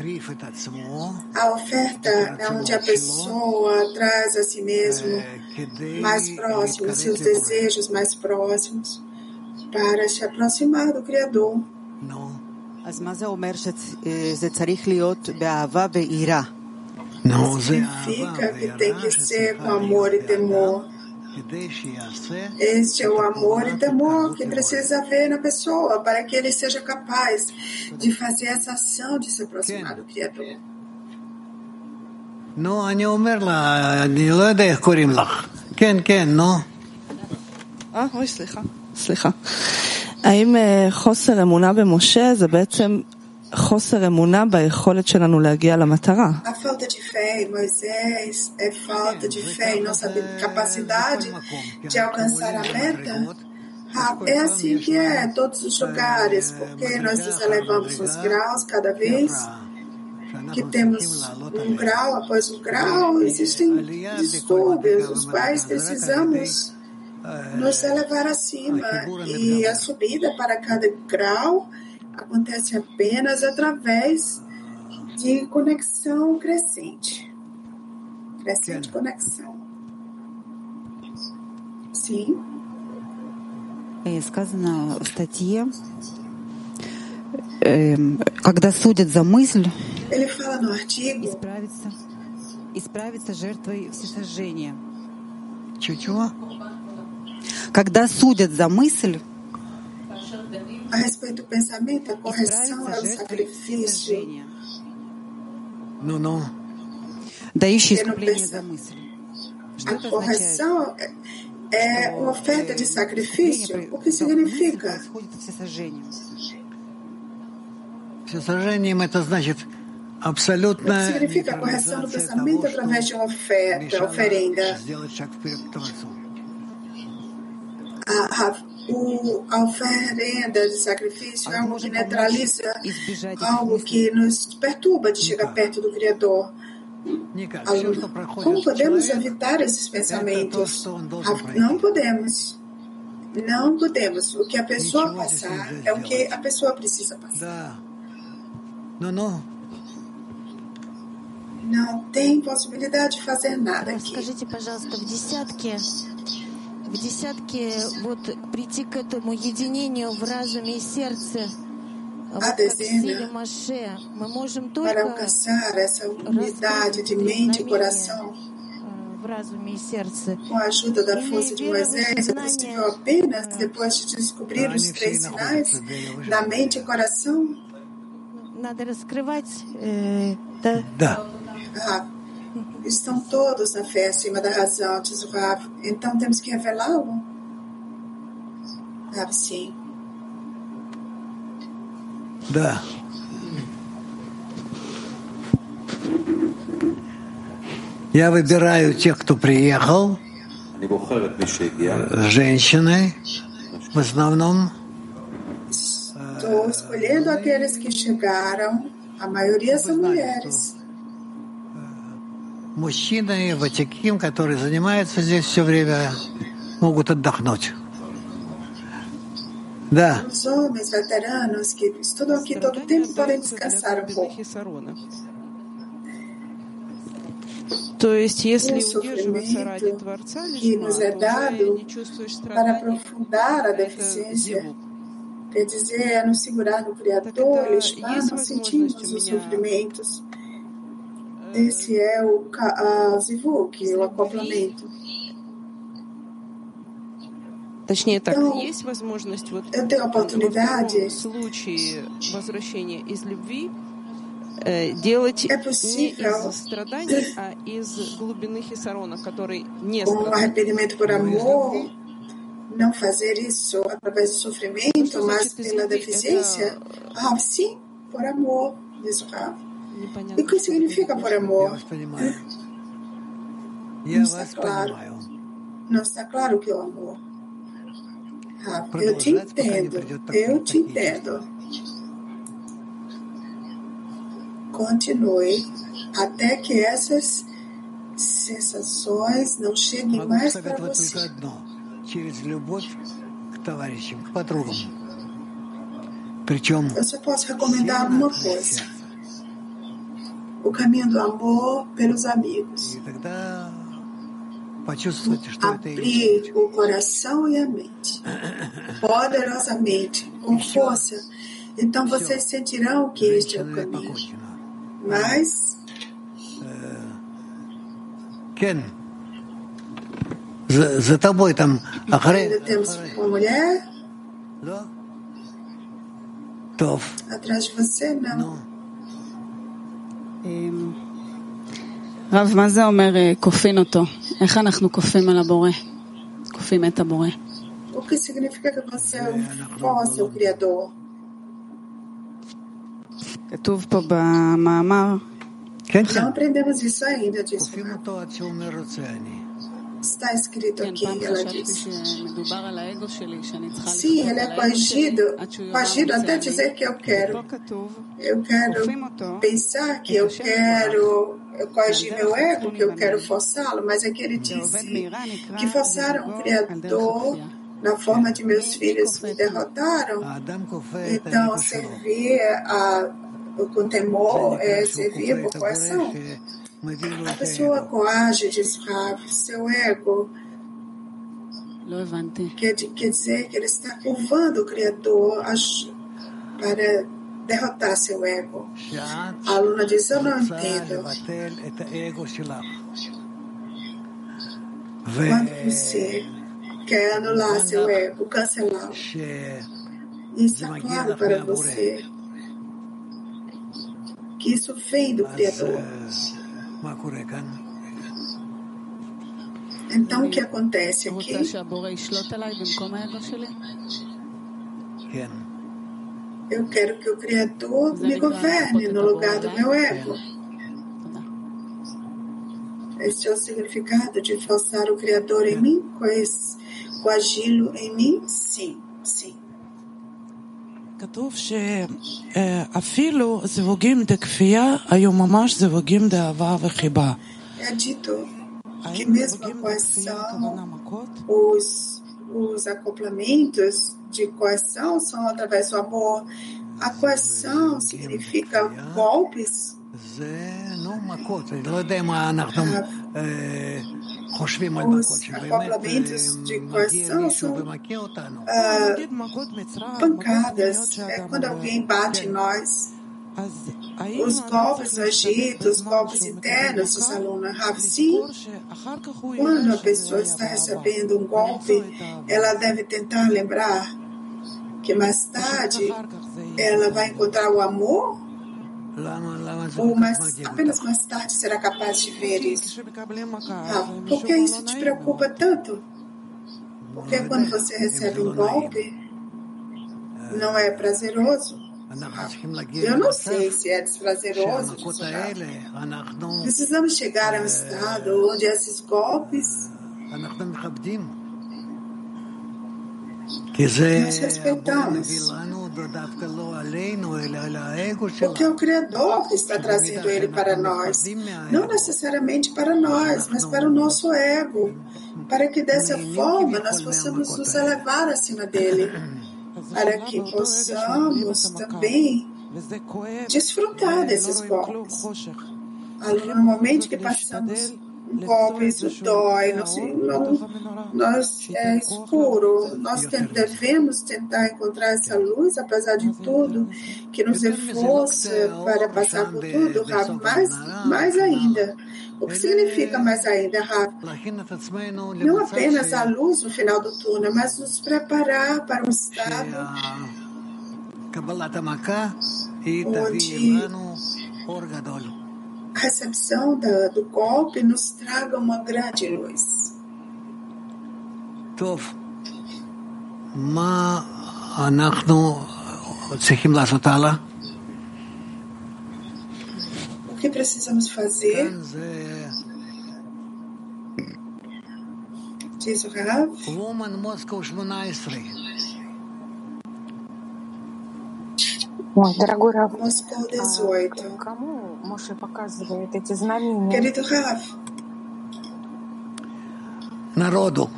A oferta é onde a pessoa traz a si mesmo mais próximo, seus desejos mais próximos, para se aproximar do Criador. אז מה זה אומר שזה צריך להיות באהבה ויראה? Significa que tem que ser com amor e temor. Este é o amor e temor que precisa haver na pessoa para que ele seja capaz de fazer essa ação de se aproximar do Criador. נו, אני אומר לה, אני לא יודע איך קוראים לך. כן, כן, נו. אה, אוי, סליחה, סליחה. האם חוסר אמונה במשה זה בעצם חוסר אמונה ביכולת שלנו להגיע למטרה? A falta de fé em Moisés é falta de fé em nossa capacidade de alcançar a meta. É assim que é em todos os lugares, porque nós nos elevamos nos graus cada vez que temos um grau após um grau, existem distúrbios, os quais precisamos nos elevar acima, e a subida para cada grau acontece apenas através de conexão crescente. Crescente conexão. Sim. Сказано в статье, когда судят за мысль, Ele fala no artigo, исправиться, исправиться жертвой всесожжения. Чего? Когда судят за мысль, a respeito do pensamento, a correção é o sacrifício. Ну, ну. Дающий искупление за мысль. A correção é uma oferta de sacrifício. O que significa? Всесожжением это значит абсолютно. O que significa a correção do pensamento através de uma oferta, oferenda? A, a, o, a oferenda de sacrifício é algo que neutraliza, algo que nos perturba de chegar perto do Criador. Como podemos evitar esses pensamentos? Não podemos. Não podemos. O que a pessoa passar é o que a pessoa precisa passar. Não, não. Não tem possibilidade de fazer nada aqui. Скажите, пожалуйста, в десятке, в десятке вот прийти к этому единению в разуме и сердце, вот как в силе Моше, мы можем только para alcançar essa unidade de mente e coração, в разуме и сердце. Com a ajuda da força de Moisés, é possível apenas depois de descobrir os três sinais da mente e coração? Надо раскрывать, да? Да. Ah, estão todos na fé acima da razão, diz o Rav. Então temos que revelá-lo? Rav, sim. Да. Я выбираю тех, кто приехал, женщины в основном. Estou escolhendo aqueles que chegaram, a maioria são mulheres. Мужчины, ватиким, которые занимаются здесь все время, могут отдохнуть. Да. Os homens veteranos que estudam aqui todo o tempo podem descansar um pouco. То есть, если O удерживаться ради Творца que nos é лишь dado не чувствуешь para страданий, aprofundar a deficiência, quer dizer, é nos segurar no Criador, lishma, não sentimos os sofrimentos. Esse é o a zivuk, o acoplamento. Точнее так, Então, есть возможность вот eu tenho a в oportunidade, таком случае возвращения из любви э, делать é не possível, из страданий, а из глубины хисарона, который не com страдает. arrependimento por amor, não fazer isso através do sofrimento, mas pela deficiência? Ah, sim, por amor, diz o Rav. E o que significa por amor? Não está claro. Não está claro o que é o amor. Rav, eu te entendo, eu te entendo. Continue até que essas sensações não cheguem mais para você. Eu só posso recomendar uma coisa: o caminho do amor pelos amigos. Abrir o coração e a mente poderosamente, com força. Então vocês sentirão que este é o caminho. Mas ainda temos uma mulher atrás de você? Não. רב, מה זה אומר כופין אותו? איך אנחנו כופים על הבורא? כופים את הבורא. O que significa que você força o Criador? כתוב פה במאמר. Não aprendemos isso ainda, diz o Rav. Está escrito aqui, ela diz. Sim, ele é coagido, coagido até dizer que eu quero. Eu quero pensar que eu quero, eu coagir meu ego, que eu quero forçá-lo, mas é que ele disse que forçaram o Criador na forma de meus filhos me derrotaram. Então, servir a, com temor é servir por coação. A pessoa coage, diz Rav, seu ego. Quer, quer dizer que ele está curvando o Criador para derrotar seu ego. A aluna diz, eu não entendo. Quando você quer anular seu ego, cancelá-lo, isso é claro para você que isso vem do Criador. Então o que acontece aqui? Eu quero que o Criador me governe no lugar do meu ego. Esse é o significado de forçar o Criador em mim, coagi-lo em mim? Sim, sim. כתוב שאפילו זיווגים דכפייה היו ממש זיווגים דאהבה וחיבה. É dito que mesmo a coação, os, os acoplamentos de coação são através do amor. A coação significa golpes. Os acoplamentos de coação são uh, pancadas. É quando alguém bate em nós. Os golpes no Egito, os golpes internos dos alunos Rav, sim, quando a pessoa está recebendo um golpe, ela deve tentar lembrar que mais tarde ela vai encontrar o amor, ou mais, apenas mais tarde será capaz de ver isso. Rav, por que isso te preocupa tanto? Porque quando você recebe um golpe, não é prazeroso. Eu não sei se é desprazeroso. Precisamos chegar a um estado onde esses golpes nós respeitamos. Porque é o Criador que está trazendo ele para nós. Não necessariamente para nós, mas para o nosso ego. Para que dessa forma nós possamos nos elevar acima dele. Para que possamos também desfrutar desses golpes. No momento que passamos um golpe, isso dói, nós, não, nós é escuro, nós devemos tentar encontrar essa luz, apesar de tudo, que nos dê força para passar por tudo, Rav, mais, mais ainda. O que significa mais ainda, Rav? Não apenas a luz no final do túnel, mas nos preparar para um estado onde a recepção da, do golpe nos traga uma grande luz. מה אנחנו צריכים לעשות הלאה? O que precisamos fazer? Diz o Rav. Woman Moscow восемнадцать. Дорогой Рав, Moscou dezoito. кому Моше показывает эти знамения? Querido Rav. Народу.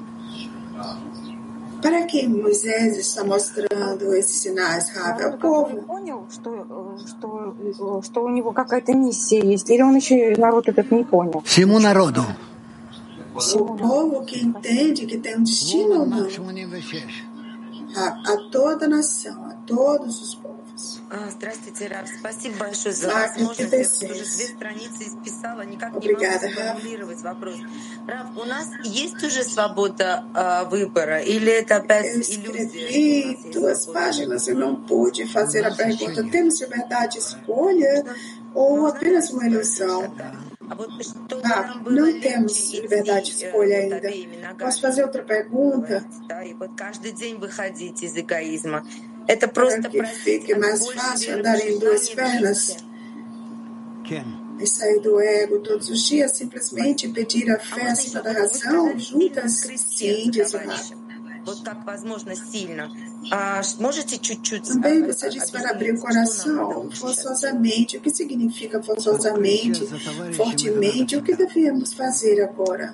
Para quem Moisés está mostrando esses sinais, Rav? É o povo. Понял, что, что, что у него какая-то миссия есть, или он еще народ этот не понял? Всему народу. O povo que entende que tem um destino ou não? A, a toda a nação, a todos os povos. Здравствуйте, Рав. Спасибо большое за возможность. Я тут уже две страницы исписала, никак не могу сформулировать вопрос. Рав, у нас есть уже свобода э, выбора, или это опять иллюзия? Eu escrevi duas páginas e não pude fazer a pergunta: temos liberdade de escolha ou apenas uma ilusão? Ah, não temos liberdade de escolha ainda. Posso fazer outra pergunta? Para que fique mais fácil andar em duas pernas e sair do ego todos os dias, simplesmente pedir a fé acima da razão, juntas? Sim, diz o Rav. Também você disse para abrir o coração forçosamente. O que significa forçosamente, fortemente? O que devemos fazer agora?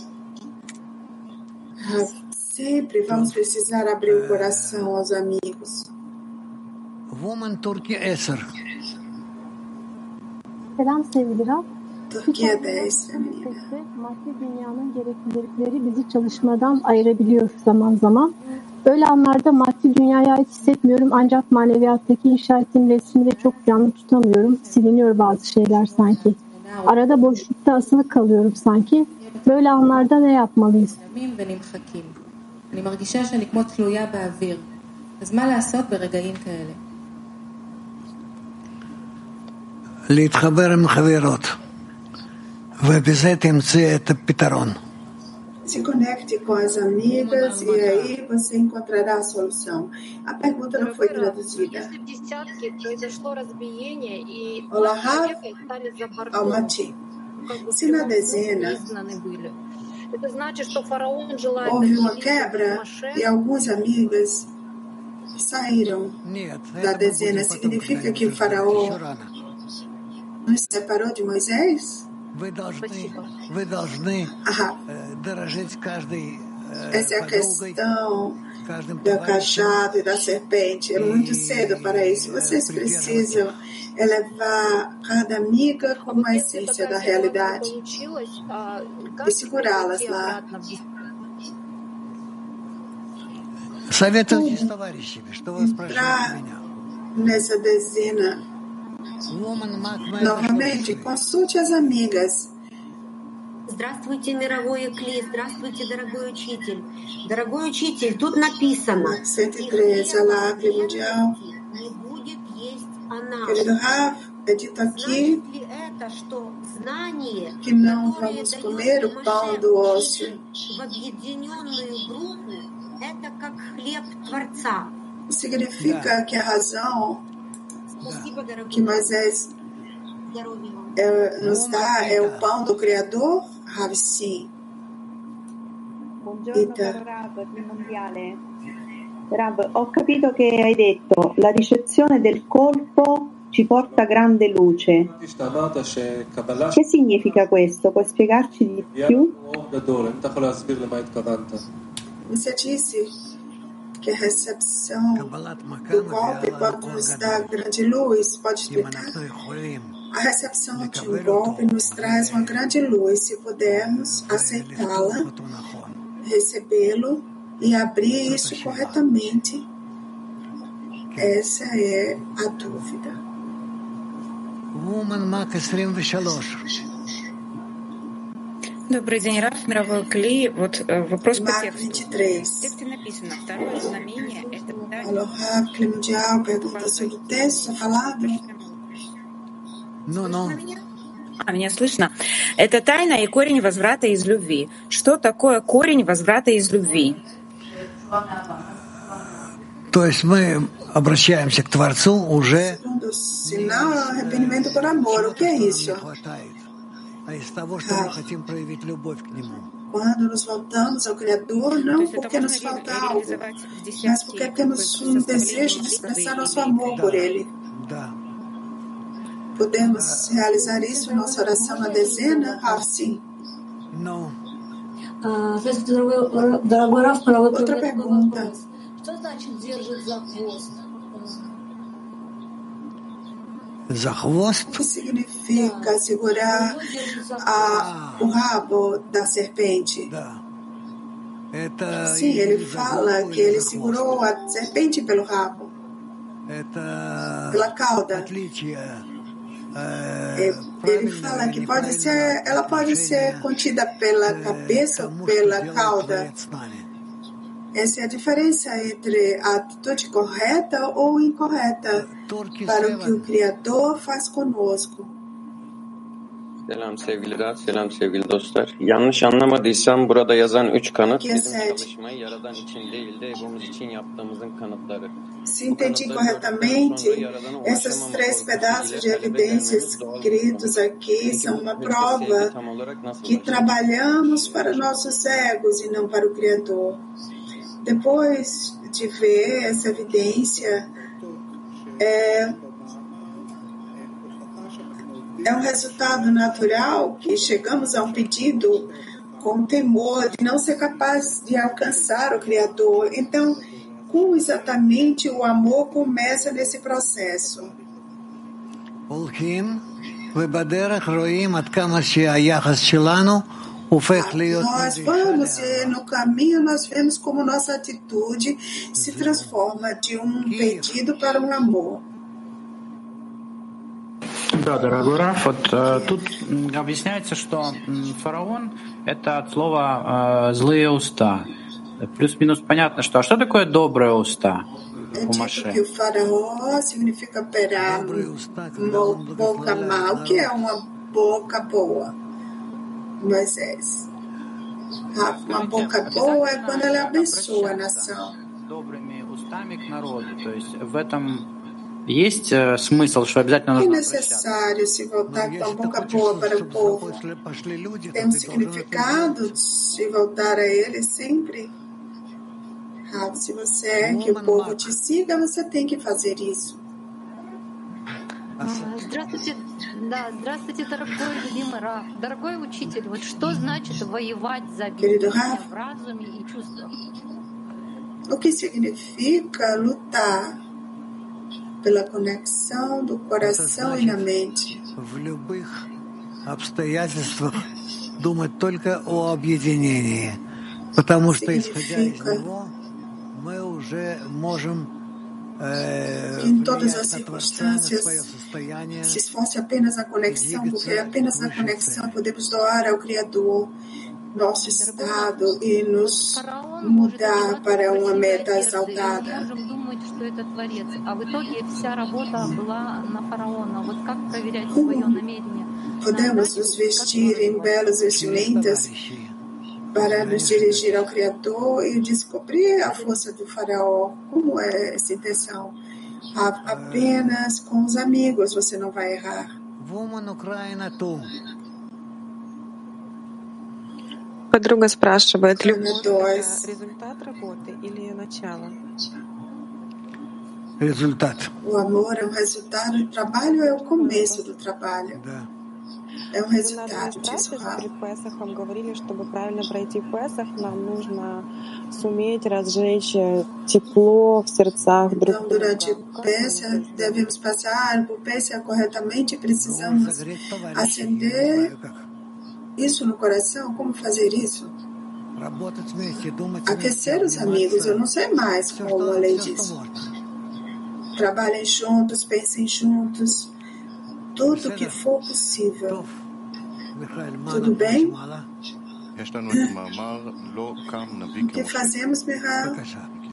Sempre vamos precisar abrir o coração aos amigos. Woman Turkey Eser. Selam sevgili Rab. Türkiye dez feminina. Maddi dünyanın gereklilikleri bizi çalışmadan ayırabiliyor zaman zaman. Öyle anlarda maddi dünyaya ait hissetmiyorum, ancak maneviyattaki inşa ettiğim resmi de çok canlı tutamıyorum. Siliniyor bazı şeyler sanki. Arada boşlukta asılı kalıyorum sanki. Böyle anlarda ne yapmalıyız? אני מרגישה שאני כמו תלויה באוויר. אז מה לעשות ברגעים כאלה? להתחבר עם חברות, ובזה תמצא את הפתרון. Se conecte com as amigas e aí você encontrará a solução. A pergunta não foi traduzida. Olá, Rav Almaty. Se na dezena houve uma quebra e algumas amigas saíram da dezena, significa que o faraó nos separou de Moisés? Ah, essa é a questão do cajado e da serpente. É muito cedo para isso. Vocês precisam elevar cada amiga como a essência da realidade e segurá-las lá. Entrar nessa dezena novamente, consulte as amigas. Здравствуйте, мировое Кли, здравствуйте, дорогой учитель. Дорогой учитель, тут написано, cento e treze, olá, Cli Mundial. Querido Rav, é dito aqui que não vamos comer o pão do ócio. Significa que a razão que Moisés é, nos dá é o pão do Criador? Rav, sim. Buongiorno Rav, mondiale. Rav, ho capito che hai detto la ricezione del colpo ci porta grande luce. Che significa questo? Puoi spiegarci di più? Você disse que a recepção do golpe pode nos dar grande luz. Pode explicar? A recepção de um golpe nos traz uma grande luz. Se pudermos aceitá-la, recebê-lo e abrir isso corretamente, essa é a dúvida. Добрый день, Раф, мировой Кли. Вот вопрос по тексту. В тексте написано, второе знамение — это Ну, ну. А, меня слышно? Это тайна и корень возврата из любви. Что такое корень возврата из любви? Segundo sinal é o arrependimento por amor. O que é isso? Quando nos voltamos ao Criador, não porque nos falta algo, mas porque temos um desejo de expressar nosso amor por Ele. Podemos realizar isso em nossa oração na dezena? Ah, sim. Não. Outra pergunta. O que significa segurar a, o rabo da serpente? Sim, ele fala que ele segurou a serpente pelo rabo, pela cauda. Ele fala que pode ser, ela pode ser contida pela cabeça ou pela cauda. Essa é a diferença entre a atitude correta ou incorreta para o que o Criador faz conosco. Selam sevgili Raf, selam sevgili dostlar. Yanlış anlamadıysam burada yazan üç kanıt bizim çalışmayı Yaradan için değil de Egomuz için yaptığımızın kanıtları. Se entendi corretamente, esses três pedaços de evidências escritos aqui são uma prova que trabalhamos para nossos egos e não para o Criador. Depois de ver essa evidência, é, é um resultado natural que chegamos a um pedido com temor de não ser capaz de alcançar o Criador. Então, como exatamente o amor começa nesse processo? Nós vamos e no caminho nós vemos como nossa atitude se transforma de um pedido para um amor. Да, дорогой Раф, вот э, тут объясняется, что фараон — это от слова э, «злые уста». Плюс-минус понятно, что. А что такое добрые уста у Моше? Que o faraó significa operar boca mal, que é uma boca boa. Moisés. Uma boca boa é quando ela abençoa a nação. Добрыми устами к народу. То есть в этом есть э, смысл, что обязательно нужно обращаться. É necessário se voltar com a boca boa para o povo. Tem um significado se voltar a ele sempre. Ah, se você quer que o povo te siga, você tem que fazer isso. Здравствуйте, да, здравствуйте, дорогой любимый Раф, дорогой учитель. Вот что значит воевать за объединение в разуме и чувствах? O que significa lutar pela conexão do coração e da mente? В любых обстоятельствах думать только о объединении, потому что исходя из него мы уже можем em todas as circunstâncias se esforce apenas na conexão, porque apenas na conexão podemos doar ao Criador nosso estado e nos mudar para uma meta exaltada. Podemos nos vestir em belas vestimentas para nos dirigir ao Criador e descobrir a força do faraó. Como é essa intenção? Apenas com os amigos você não vai errar. Подруга спрашивает, любовь — это результат работы или начало? Результат. O amor é um resultado do trabalho ou é o começo do trabalho? É um resultado disso. Перед Песахом говорили, чтобы правильно пройти Песах, нам нужно суметь разжечь тепло в сердцах друг друга. Então, durante Pesach, devemos passar por Pesach corretamente, precisamos acender isso no coração. Como fazer isso? Aquecer os amigos. Eu não sei mais como a lei diz. Trabalhem juntos, pensem juntos, tudo que for possível. Tudo bem? O que fazemos, Mihal?